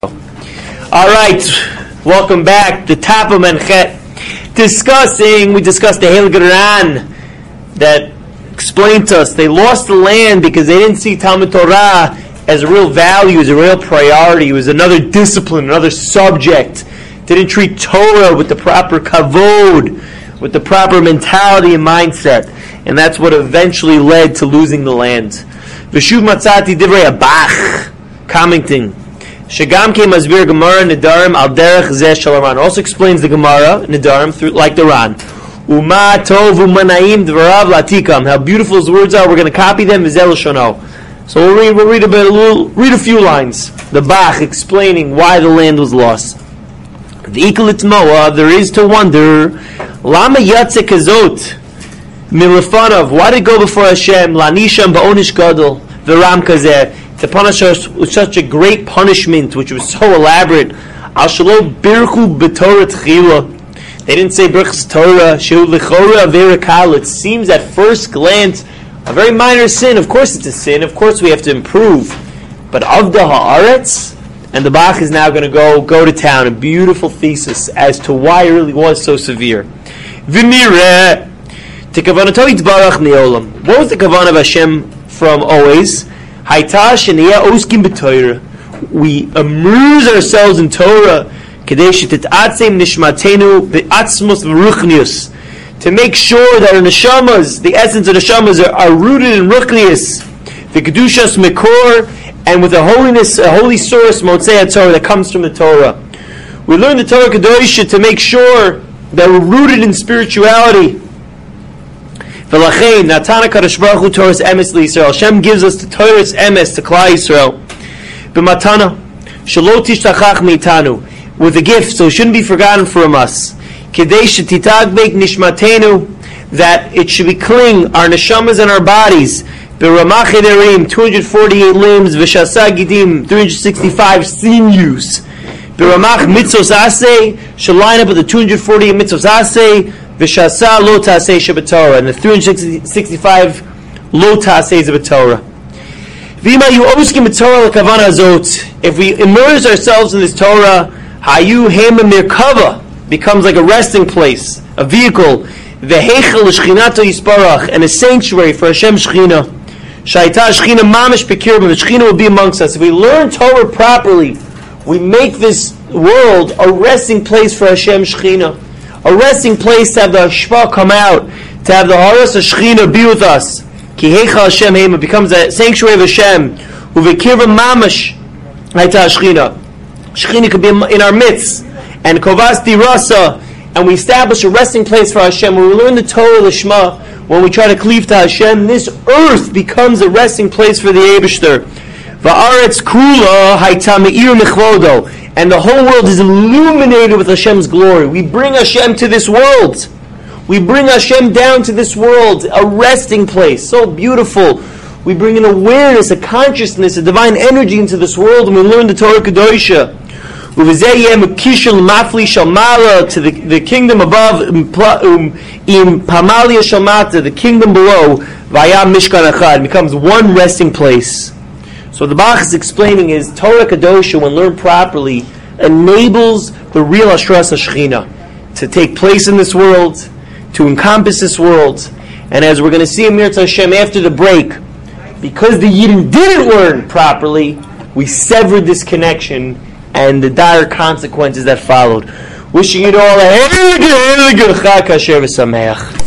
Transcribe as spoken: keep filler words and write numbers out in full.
All right, welcome back. The top of Menchet, discussing. We discussed the Heilige Ran that explained to us they lost the land because they didn't see Talmud Torah as a real value, as a real priority. It was another discipline, another subject. They didn't treat Torah with the proper kavod, with the proper mentality and mindset, and that's what eventually led to losing the land. V'shuv matzati divrei Abach, commenting. Shagam came Masbir Gemara Nedarim al derech zeh shel Ran. Also explains the Gemara Nedarim through like the Ran. Uma tov umanaim dvarav latikam. How beautiful his words are. We're going to copy them. V'zel shono. So we'll read. We'll read a bit. A little, read a few lines. The Bach explaining why the land was lost. The ikalit moa. There is to wonder. Lama yatze kazot milafanav. Why did it go before Hashem? Lanisham ba'onish gadol v'ram kazeh. To punish us with such a great punishment, which was so elaborate. Al shelo birchu b'torah tchila. They didn't say birchas Torah. Shehu lechora avera kal. It seems at first glance a very minor sin. Of course, it's a sin. Of course, we have to improve. But avda haaretz, and the Bach is now going to go go to town. A beautiful thesis as to why it really was so severe. V'nireh tekavanato yitbarach neolam. What was the kavanah of Hashem from always? We immerse ourselves in Torah to make sure that our neshamas, the essence of the neshamas, are, are rooted in ruchnius, the kedushas mekor, and with a holiness, a holy source, motzei Torah, that comes from the Torah. We learn the Torah kedosha to make sure that we're rooted in spirituality. V'lachein natana kadosh baruch hu Torah's emes liYisrael. Hashem gives us the Torah's emes to Klal Yisrael. B'matana shelo tishtachach meitanu, with a gift, so it shouldn't be forgotten from us. Kedei shetitagbek nishmatenu, that it should be cling our neshamas and our bodies. B'ramach ederim, two hundred forty-eight limbs. V'shasa gidim, three hundred sixty-five sinews. B'ramach mitzvos aseh, should line up with the two hundred forty-eight mitzvos aseh. V'shasa lo taseh shebetorah, and the three hundred sixty-five lo taseh shebetorah. V'ima yu oskim b'torah l'kavana azot. If we immerse ourselves in this Torah, hayu hema mirkava, becomes like a resting place, a vehicle. V'heichel l'shchinato yisparach, and a sanctuary for Hashem Shechina. Shaita Shechina mamish bekirba, the Shechina will be amongst us. If we learn Torah properly, we make this world a resting place for Hashem Shechina. A resting place to have the Hashpah come out, to have the Haras Shechina be with us. Ki heicha Hashem hema, becomes a sanctuary of Hashem. Uvekirva mamash haita Shechina. Shechina could be in our midst. And kovas dirasa, and we establish a resting place for Hashem. When we learn the Torah, the Shema, when we try to cleave to Hashem, this earth becomes a resting place for the Eibishter. Va'aretz kula haita me'ir nechvodo. And the whole world is illuminated with Hashem's glory. We bring Hashem to this world. We bring Hashem down to this world, a resting place, so beautiful. We bring an awareness, a consciousness, a divine energy into this world, and we learn the Torah Kedosha. To the, the kingdom above, im pamalia shalmata, the kingdom below, vayam mishkan achad, becomes one resting place. So the Bach is explaining is Torah Kedosha, when learned properly, enables the real Hashras HaShechina to take place in this world, to encompass this world. And as we're going to see in Mirz Hashem after the break, because the Yidden didn't learn properly, we severed this connection and the dire consequences that followed. Wishing you all a very good, very good Chag Kasher V'Sameach.